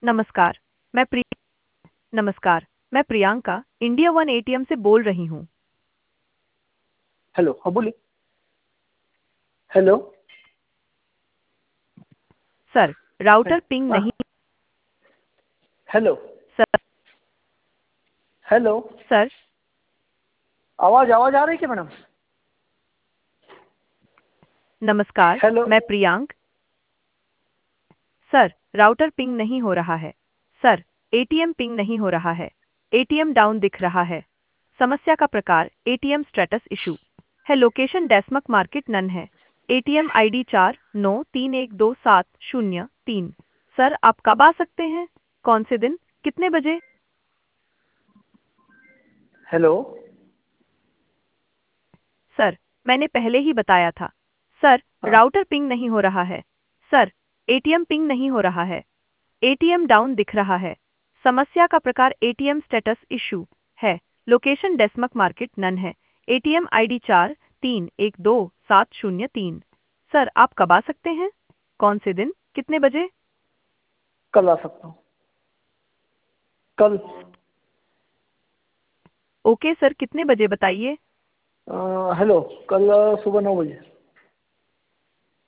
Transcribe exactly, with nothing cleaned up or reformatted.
नमस्कार मैं प्रि नमस्कार मैं प्रियंका इंडिया वन एटीएम से बोल रही हूँ। हेलो, हाँ बोलिए। हेलो। सर राउटर पिंग हाँ, नहीं। हेलो। Sir hello. सर आवाज आवाज आ रही है क्या मैडम? नमस्कार हेलो। मैं प्रियांक। सर राउटर पिंग नहीं हो रहा है। सर एटीएम पिंग नहीं हो रहा है। एटीएम डाउन दिख रहा है। समस्या का प्रकार एटीएम स्टेटस इशू है। लोकेशन डेस्मक मार्केट नन है। एटीएम आईडी चार नौ तीन एक दो सात शून्य तीन। सर आप कब आ सकते हैं? कौन से दिन? कितने बजे? हेलो। सर मैंने पहले ही बताया था। सर हाँ, राउटर पिंग नहीं हो रहा है। सर एटीएम पिंग नहीं हो रहा है। एटीएम डाउन दिख रहा है। समस्या का प्रकार एटीएम स्टेटस इशू है। लोकेशन डेस्मक मार्केट नन है। एटीएम आईडी चार तीन एक दो सात शून्य तीन। सर आप कब आ सकते हैं? कौन से दिन? कितने बजे? कल आ सकता हूँ। कल। ओके सर कितने बजे बताइए? अ, हेलो, कल सुबह नौ बजे।